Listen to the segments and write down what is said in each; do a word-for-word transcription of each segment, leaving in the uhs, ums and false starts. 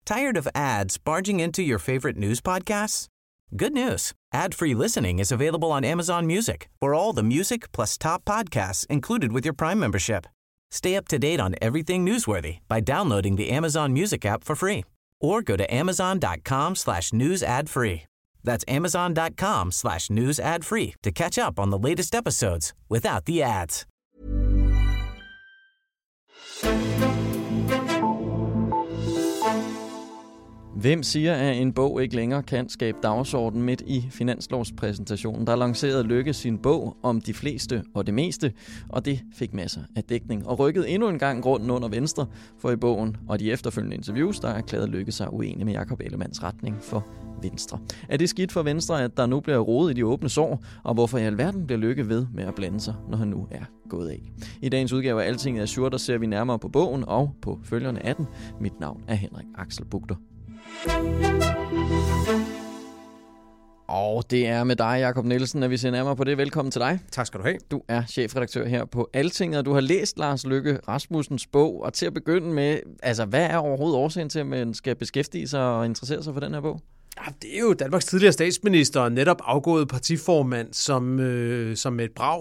Tired of ads barging into your favorite news podcasts? Good news. Ad-free listening is available on Amazon Music for all the music plus top podcasts included with your Prime membership. Stay up to date on everything newsworthy by downloading the Amazon Music app for free or go to amazon.com slash news ad free. That's amazon.com slash news ad free to catch up on the latest episodes without the ads. Hvem siger, at en bog ikke længere kan skabe dagsorden midt i finanslovspræsentationen? Der lancerede Løkke sin bog om de fleste og det meste, og det fik masser af dækning og rykkede endnu en gang grunden under Venstre, for i bogen og de efterfølgende interviews, der erklærede Løkke sig uenig med Jakob Ellemanns retning for Venstre. Er det skidt for Venstre, at der nu bliver rodet i de åbne sår, og hvorfor i alverden bliver Løkke ved med at blande sig, når han nu er gået af? I dagens udgave af Altinget er Sure, der ser vi nærmere på bogen og på følgerne af den. Mit navn er Henrik Axel Bugter. Og det er med dig, Jakob Nielsen, at vi ser nærmere på det. Velkommen til dig. Tak skal du have. Du er chefredaktør her på Altinget, og du har læst Lars Løkke Rasmussens bog. Og til at begynde med, altså hvad er overhovedet årsagen til, at man skal beskæftige sig og interessere sig for den her bog? Ja, det er jo Danmarks tidligere statsminister og netop afgået partiformand, som, øh, som med et brag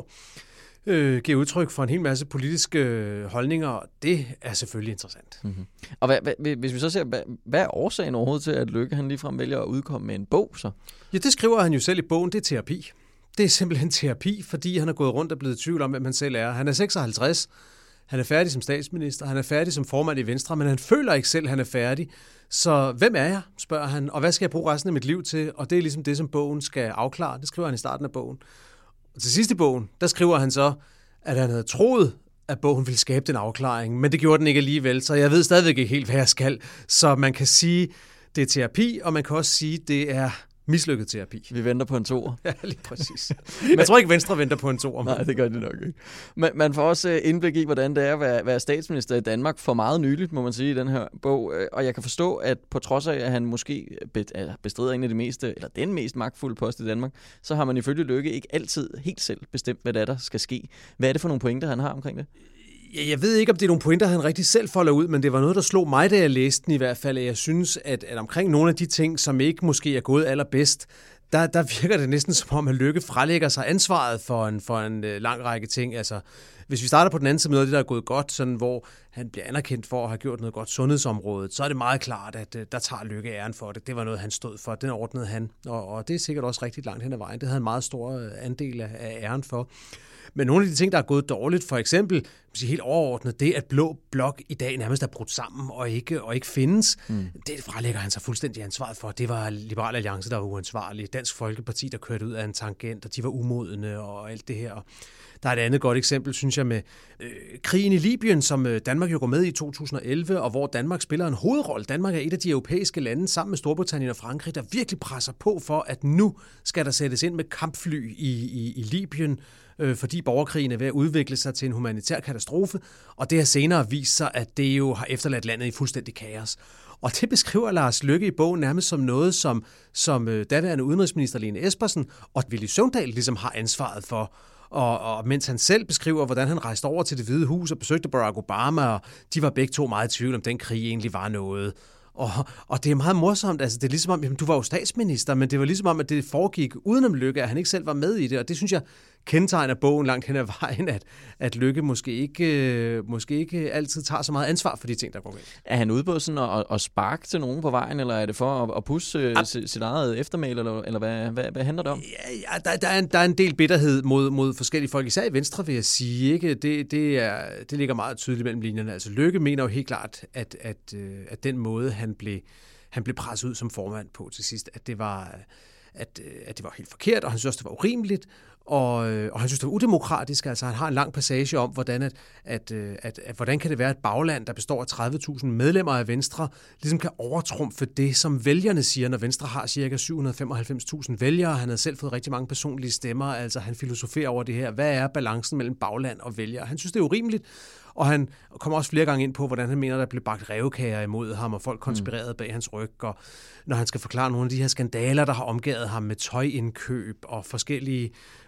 øh, giver udtryk for en hel masse politiske øh, holdninger. Det er selvfølgelig interessant. Mm-hmm. Og hvad, hvad, hvis vi så ser, hvad, hvad er årsagen overhovedet til, at Løkke han ligefrem vælger at udkomme med en bog så? Ja, det skriver han jo selv i bogen. Det er terapi. Det er simpelthen terapi, fordi han er gået rundt og blevet i tvivl om, hvem han selv er. Han er seksoghalvtreds. Han er færdig som statsminister. Han er færdig som formand i Venstre, men han føler ikke selv, at han er færdig. Så hvem er jeg, spørger han, og hvad skal jeg bruge resten af mit liv til? Og det er ligesom det, som bogen skal afklare. Det skriver han i starten af bogen. Og til sidst i bogen, der skriver han så, at han havde troet, at bogen ville skabe den afklaring, men det gjorde den ikke alligevel, så jeg ved stadigvæk ikke helt, hvad jeg skal. Så man kan sige, det er terapi, og man kan også sige, det er mislykket terapi. Vi venter på en toer. Ja, lige præcis. Men, jeg tror ikke, Venstre venter på en toer. Nej, det gør de nok ikke. Men man får også indblik i, hvordan det er at være, være statsminister i Danmark for meget nyligt, må man sige, i den her bog. Og jeg kan forstå, at på trods af, at han måske bestrider en af de meste, eller den mest magtfulde post i Danmark, så har man ifølge Løkke ikke altid helt selv bestemt, hvad der, der skal ske. Hvad er det for nogle pointer, han har omkring det? Jeg ved ikke, om det er nogle pointer, han rigtig selv folder ud, men det var noget, der slog mig, da jeg læste den i hvert fald. Jeg synes, at, at omkring nogle af de ting, som ikke måske er gået allerbedst, der, der virker det næsten som om, at Løkke frelægger sig ansvaret for en, for en uh, lang række ting. Altså, hvis vi starter på den anden side med noget, det der er gået godt, sådan, hvor han bliver anerkendt for at have gjort noget godt sundhedsområdet, så er det meget klart, at uh, der tager Løkke æren for det. Det var noget, han stod for. Den ordnede han, og, og det er sikkert også rigtig langt hen ad vejen. Det havde en meget stor uh, andel af, af æren for. Men nogle af de ting, der er gået dårligt, for eksempel helt overordnet, det at Blå Blok i dag nærmest er brudt sammen og ikke, og ikke findes, mm. det frelægger han sig fuldstændig ansvaret for. Det var Liberal Alliance, der var uansvarlige, Dansk Folkeparti, der kørte ud af en tangent, og de var umodne og alt det her. Der er et andet godt eksempel, synes jeg, med øh, krigen i Libyen, som øh, Danmark jo går med i to tusind og elleve, og hvor Danmark spiller en hovedrolle. Danmark er et af de europæiske lande, sammen med Storbritannien og Frankrig, der virkelig presser på for, at nu skal der sættes ind med kampfly i, i, i Libyen, øh, fordi borgerkrigen er ved at udvikle sig til en humanitær katastrofe, og det har senere vist sig, at det jo har efterladt landet i fuldstændig kaos. Og det beskriver Lars Løkke i bogen nærmest som noget, som, som øh, daværende udenrigsminister Lene Espersen og Villy Søvndal ligesom har ansvaret for. Og, og mens han selv beskriver, hvordan han rejste over til Det Hvide Hus og besøgte Barack Obama, og de var begge to meget i tvivl, om den krig egentlig var noget. Og, og det er meget morsomt, altså det er ligesom om, jamen, du var jo statsminister, men det var ligesom om, at det foregik udenom Løkke, at han ikke selv var med i det, og det synes jeg kendetegner bogen langt hen ad vejen, at, at Løkke måske ikke, måske ikke altid tager så meget ansvar for de ting, der går galt. Er han ude på sådan at, at sparke til nogen på vejen, eller er det for at, at pusse ja. sit eget eftermæl, eller, eller hvad, hvad, hvad handler det om? Ja, ja der, der, er en, der er en del bitterhed mod, mod forskellige folk, især i Venstre, vil jeg sige. Ikke? Det, det, er, det ligger meget tydeligt mellem linjerne. Altså Løkke mener jo helt klart, at, at, at den måde, han blev, han blev presset ud som formand på til sidst, at det var, at, at det var helt forkert, og han synes også, det var urimeligt. Og, og han synes, det var udemokratisk. Altså, han har en lang passage om, hvordan, at, at, at, at, hvordan kan det være, at et bagland, der består af tredive tusind medlemmer af Venstre, ligesom kan overtrumfe det, som vælgerne siger, når Venstre har cirka syv hundrede og femoghalvfems tusind vælgere. Han havde selv fået rigtig mange personlige stemmer. Altså, han filosoferer over det her. Hvad er balancen mellem bagland og vælgere? Han synes, det er urimeligt. Og han kommer også flere gange ind på, hvordan han mener, der blev bagt rævekager imod ham, og folk konspirerede bag hans ryg. Og når han skal forklare nogle af de her skandaler, der har omgået ham med tøjindkøb og forskellige,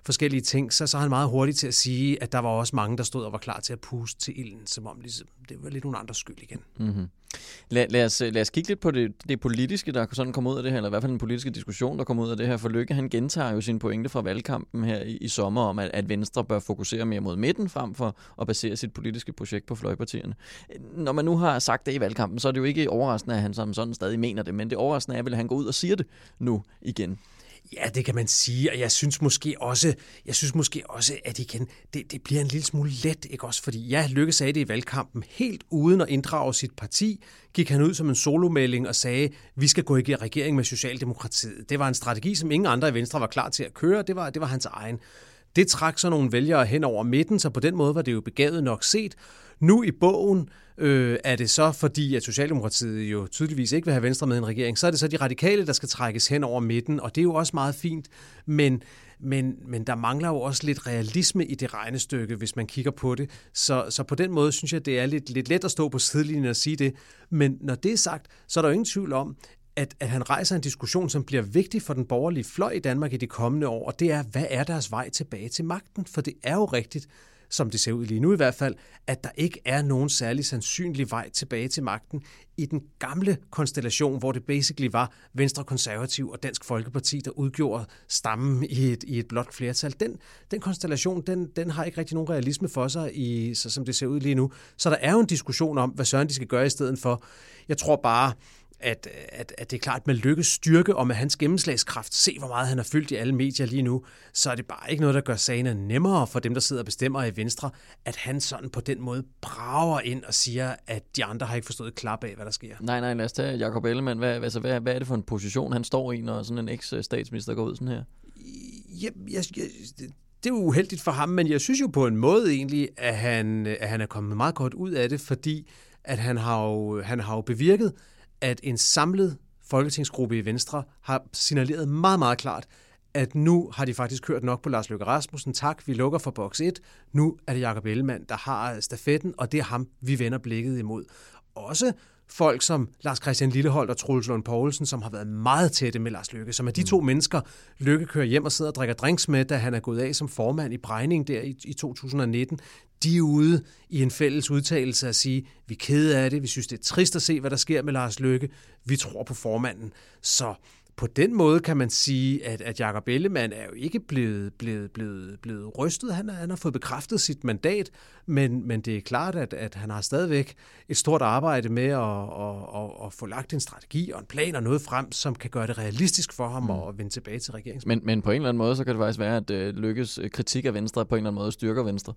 forskellige ting, så, så er han meget hurtig til at sige, at der var også mange, der stod og var klar til at puste til ilden, som om ligesom, det var lidt nogle andres skyld igen. Mm-hmm. Lad, lad, os, lad os kigge lidt på det, det politiske, der sådan kom ud af det her, eller i hvert fald den politiske diskussion, der kom ud af det her. For Løkke, han gentager jo sin pointe fra valgkampen her i, i sommer om, at, at Venstre bør fokusere mere mod midten, frem for at basere sit politiske projekt på fløjpartierne. Når man nu har sagt det i valgkampen, så er det jo ikke overraskende, at han som sådan stadig mener det, men det overraskende er vel, at han går ud og siger det nu igen. Ja, det kan man sige, og jeg synes måske også, jeg synes måske også, at igen, det, det bliver en lille smule let, ikke også? Fordi ja, Løkke sagde det i valgkampen, helt uden at inddrage sit parti, gik han ud som en solomelding og sagde, vi skal gå i regering med Socialdemokratiet. Det var en strategi, som ingen andre i Venstre var klar til at køre, det var, det var hans egen. Det trak så nogle vælgere hen over midten, så på den måde var det jo begavet nok set. Nu i bogen øh, er det så, fordi at Socialdemokratiet jo tydeligvis ikke vil have Venstre med i en regering, så er det så de radikale, der skal trækkes hen over midten, og det er jo også meget fint, men, men, men der mangler jo også lidt realisme i det regnestykke, hvis man kigger på det. Så, så på den måde synes jeg, det er lidt, lidt let at stå på sidelinjen og sige det, men når det er sagt, så er der jo ingen tvivl om, At, at han rejser en diskussion, som bliver vigtig for den borgerlige fløj i Danmark i de kommende år, og det er, hvad er deres vej tilbage til magten? For det er jo rigtigt, som det ser ud lige nu i hvert fald, at der ikke er nogen særlig sandsynlig vej tilbage til magten i den gamle konstellation, hvor det basically var Venstre, Konservativ og Dansk Folkeparti, der udgjorde stammen i et, i et blot flertal. Den, den konstellation, den, den har ikke rigtig nogen realisme for sig, i, så som det ser ud lige nu. Så der er jo en diskussion om, hvad søren de skal gøre i stedet for. Jeg tror bare, At, at, at det er klart med Løkkes styrke og med hans gennemslagskraft, se hvor meget han har fyldt i alle medier lige nu, så er det bare ikke noget, der gør sagerne nemmere for dem, der sidder og bestemmer i Venstre, at han sådan på den måde brager ind og siger, at de andre har ikke forstået klap af, hvad der sker. Nej, nej, lad os tage Jakob Ellemann. Hvad, altså, hvad, hvad er det for en position, han står i, når sådan en eks-statsminister går ud sådan her? Ja, jeg, jeg, det er jo uheldigt for ham, men jeg synes jo på en måde egentlig, at han, at han er kommet meget godt ud af det, fordi at han har jo, han har jo bevirket, at en samlet folketingsgruppe i Venstre har signaleret meget, meget klart, at nu har de faktisk kørt nok på Lars Løkke Rasmussen. Tak, vi lukker for boks et. Nu er det Jakob Ellemann, der har stafetten, og det er ham, vi vender blikket imod. Også folk som Lars Christian Lilleholt og Troels Lund Poulsen, som har været meget tætte med Lars Løkke, som er de to mm. mennesker, Løkke kører hjem og sidder og drikker drinks med, da han er gået af som formand i Brejning der i, i to tusind nitten. De er ude i en fælles udtalelse at sige, vi er kede af det, vi synes, det er trist at se, hvad der sker med Lars Løkke, vi tror på formanden. Så på den måde kan man sige, at, at Jakob Ellemann er jo ikke blevet, blevet, blevet, blevet rystet. Han, er, han har fået bekræftet sit mandat, men, men det er klart, at, at han har stadigvæk et stort arbejde med at, at, at, at få lagt en strategi og en plan og noget frem, som kan gøre det realistisk for ham mm. at vende tilbage til regeringsmagten. Men, men på en eller anden måde, så kan det faktisk være, at uh, Løkkes kritik af Venstre på en eller anden måde styrker Venstre.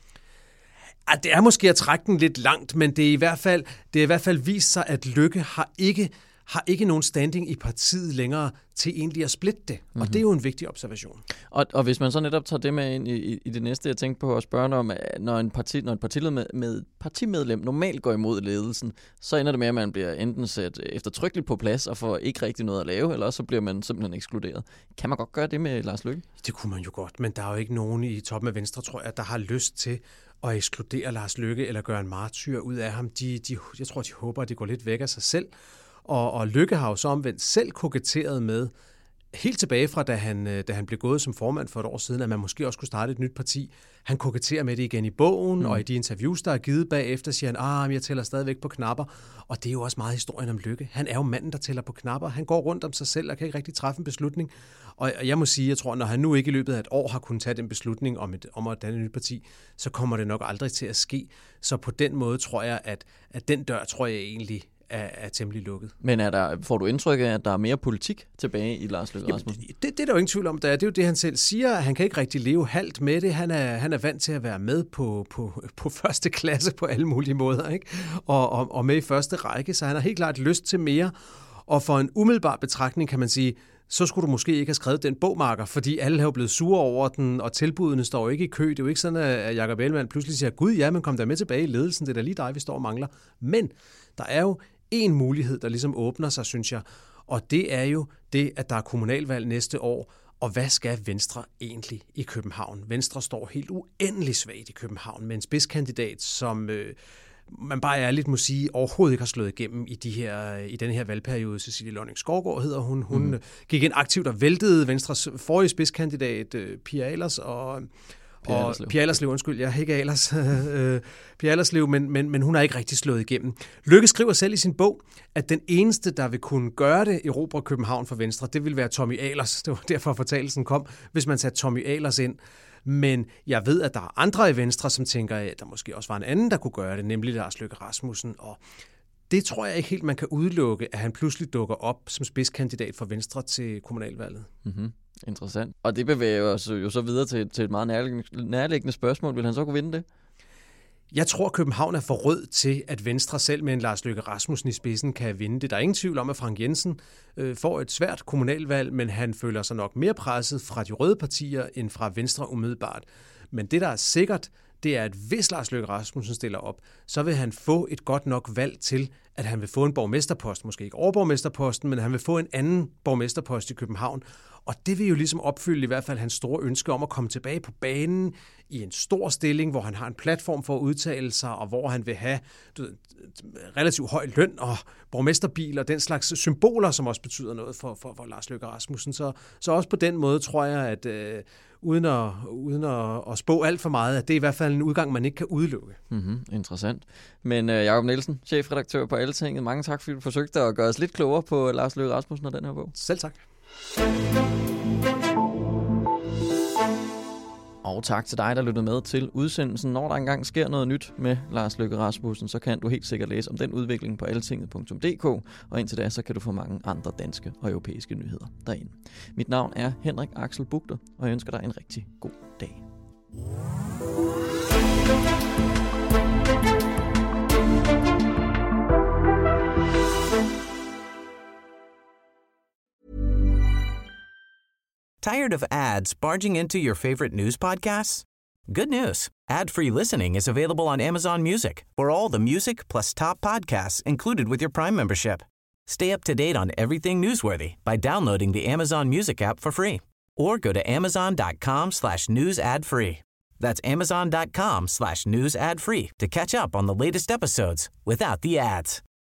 Ja, det er måske at trække den lidt langt, men det er i hvert fald, det er i hvert fald vist sig, at Løkke har ikke har ikke nogen standing i partiet længere til egentlig at splitte det. Og mm-hmm. det er jo en vigtig observation. Og, og hvis man så netop tager det med ind i, i, i det næste, jeg tænkte på at spørge om, når en, parti, når en partiled med, med partimedlem normalt går imod ledelsen, så ender det med, at man bliver enten sat eftertrykkeligt på plads og får ikke rigtig noget at lave, eller så bliver man simpelthen ekskluderet. Kan man godt gøre det med Lars Løkke? Det kunne man jo godt, men der er jo ikke nogen i toppen af Venstre, tror jeg, der har lyst til at ekskludere Lars Løkke eller gøre en martyr ud af ham. De, de, jeg tror, de håber, at det går lidt væk af sig selv. Og, og Løkke har jo så omvendt selv koketteret med, helt tilbage fra, da han, da han blev gået som formand for et år siden, at man måske også kunne starte et nyt parti. Han koketterer med det igen i bogen, mm. og i de interviews, der er givet bagefter, siger han, ah, jeg tæller stadigvæk på knapper. Og det er jo også meget historien om Løkke. Han er jo manden, der tæller på knapper. Han går rundt om sig selv og kan ikke rigtig træffe en beslutning. Og jeg må sige, jeg tror, når han nu ikke i løbet af et år har kunnet tage den beslutning om, et, om at danne et nyt parti, så kommer det nok aldrig til at ske. Så på den måde tror jeg, at, at den dør, tror jeg egentlig, Er, er temmelig lukket. Men er der, får du indtryk af, at der er mere politik tilbage i Lars Løkke Rasmussen? Det, det, det er der jo ingen tvivl om, der er. Det er jo det, han selv siger. Han kan ikke rigtig leve halvt med det. Han er, han er vant til at være med på, på, på første klasse på alle mulige måder, ikke? Og, og, og med i første række, så han har helt klart lyst til mere. Og for en umiddelbar betragtning kan man sige, så skulle du måske ikke have skrevet den bogmarker, fordi alle har jo blevet sure over den, og tilbudene står jo ikke i kø. Det er jo ikke sådan, at Jakob Ellemann pludselig siger, gud ja, men kom der med tilbage i ledelsen, det er da lige dig, vi står og mangler. Men der er jo en mulighed, der ligesom åbner sig, synes jeg, og det er jo det, at der er kommunalvalg næste år, og hvad skal Venstre egentlig i København? Venstre står helt uendelig svagt i København med en spidskandidat, som, øh, man bare ærligt må sige, overhovedet ikke har slået igennem i, de her, i den her valgperiode. Cecilie Lonning Skovgaard hedder hun. Hun mm. gik ind aktivt og væltede Venstres forrige spidskandidat, Pia Ahlers, og Pia og Allerslev. Pia Allerslev, undskyld, jeg ja, ikke Ahlers, øh, Pia Allerslev, men, men, men hun har ikke rigtig slået igennem. Lykke skriver selv i sin bog, at den eneste, der vil kunne gøre det, erobre København for Venstre, det vil være Tommy Ahlers. Det var derfor fortælelsen kom, hvis man satte Tommy Ahlers ind. Men jeg ved, at der er andre i Venstre, som tænker, at der måske også var en anden, der kunne gøre det, nemlig Lars Løkke Rasmussen. Og det tror jeg ikke helt, man kan udelukke, at han pludselig dukker op som spidskandidat for Venstre til kommunalvalget. Mm-hmm. Interessant. Og det bevæger os jo så videre til, til et meget nærliggende, nærliggende spørgsmål. Vil han så kunne vinde det? Jeg tror, København er for rød til, at Venstre selv med en Lars Løkke Rasmussen i spidsen kan vinde det. Der er ingen tvivl om, at Frank Jensen øh, får et svært kommunalvalg, men han føler sig nok mere presset fra de røde partier end fra Venstre umiddelbart. Men det, der er sikkert, det er, at hvis Lars Løkke Rasmussen stiller op, så vil han få et godt nok valg til, at han vil få en borgmesterpost. Måske ikke overborgmesterposten, men han vil få en anden borgmesterpost i København. Og det vil jo ligesom opfylde i hvert fald hans store ønske om at komme tilbage på banen i en stor stilling, hvor han har en platform for at udtale sig, og hvor han vil have du ved, relativt høj løn og borgmesterbil og den slags symboler, som også betyder noget for, for, for Lars Løkke Rasmussen. Så, så også på den måde tror jeg, at øh, uden, at, uden at, at spå alt for meget, at det er i hvert fald en udgang, man ikke kan udelukke. Mm-hmm. Interessant. Men uh, Jacob Nielsen, chefredaktør på Altinget, mange tak, fordi du forsøgte at gøre os lidt klogere på Lars Løkke Rasmussen og den her bog. Selv tak. Og tak til dig, der lyttede med til udsendelsen. Når der engang sker noget nyt med Lars Løkke Rasmussen, så kan du helt sikkert læse om den udvikling på altinget punktum d k, og indtil da, så kan du få mange andre danske og europæiske nyheder derinde. Mit navn er Henrik Axel Bugter, og jeg ønsker dig en rigtig god dag. Tired of ads barging into your favorite news podcasts? Good news. Ad-free listening is available on Amazon Music for all the music plus top podcasts included with your Prime membership. Stay up to date on everything newsworthy by downloading the Amazon Music app for free or go to amazon.com slash news ad free. That's amazon.com slash news ad free to catch up on the latest episodes without the ads.